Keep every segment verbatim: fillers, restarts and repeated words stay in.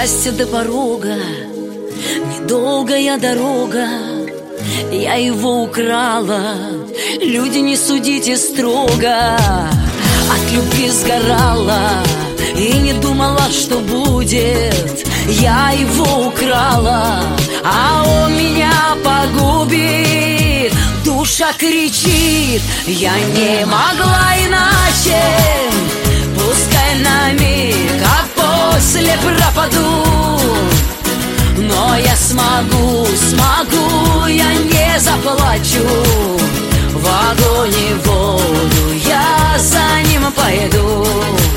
счастья до порога, недолгая дорога. Я его украла, люди, не судите строго. От любви сгорала и не думала, что будет. Я его украла, а он меня погубит. Душа кричит, я не могла иначе. Пускай на миг, а после пропаду. Но я смогу, смогу, я не заплачу. В огонь и воду я за ним пойду.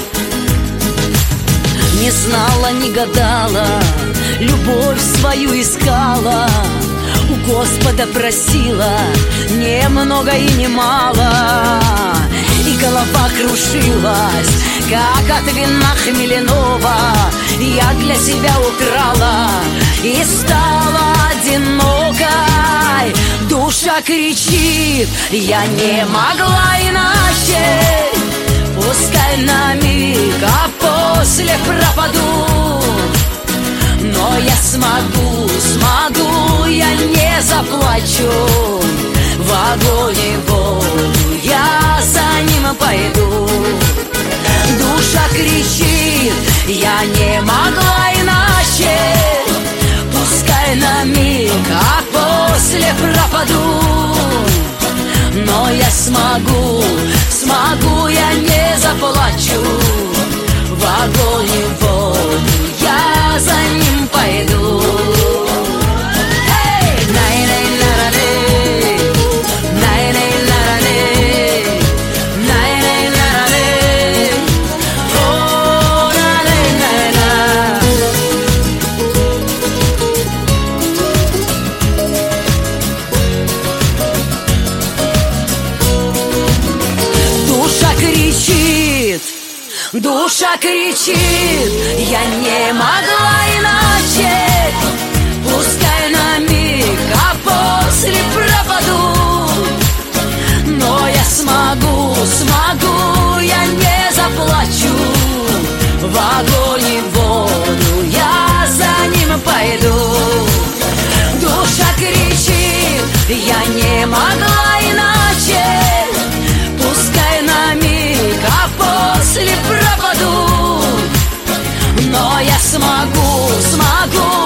Не знала, не гадала, любовь свою искала. У Господа просила немного и немало. И голова кружилась, как от вина хмеляного. Я для себя украла и стала одинокой. Душа кричит, я не могла иначе. Пускай на миг, а после пропаду. Но я смогу, смогу, я не заплачу. В огонь и воду я за ним пойду. Душа кричит, я не могла иначе. Пускай на миг, а после пропаду. Но я смогу, смогу, я не заплачу. В огонь и воду я за ним пойду. Душа кричит, я не могла иначе. Пускай на миг, а после пропаду. Но я смогу, смогу, я не заплачу. В огонь и воду я за ним пойду. Душа кричит, я не могла иначе. Пускай на миг, а после пропаду. Но я смогу, смогу,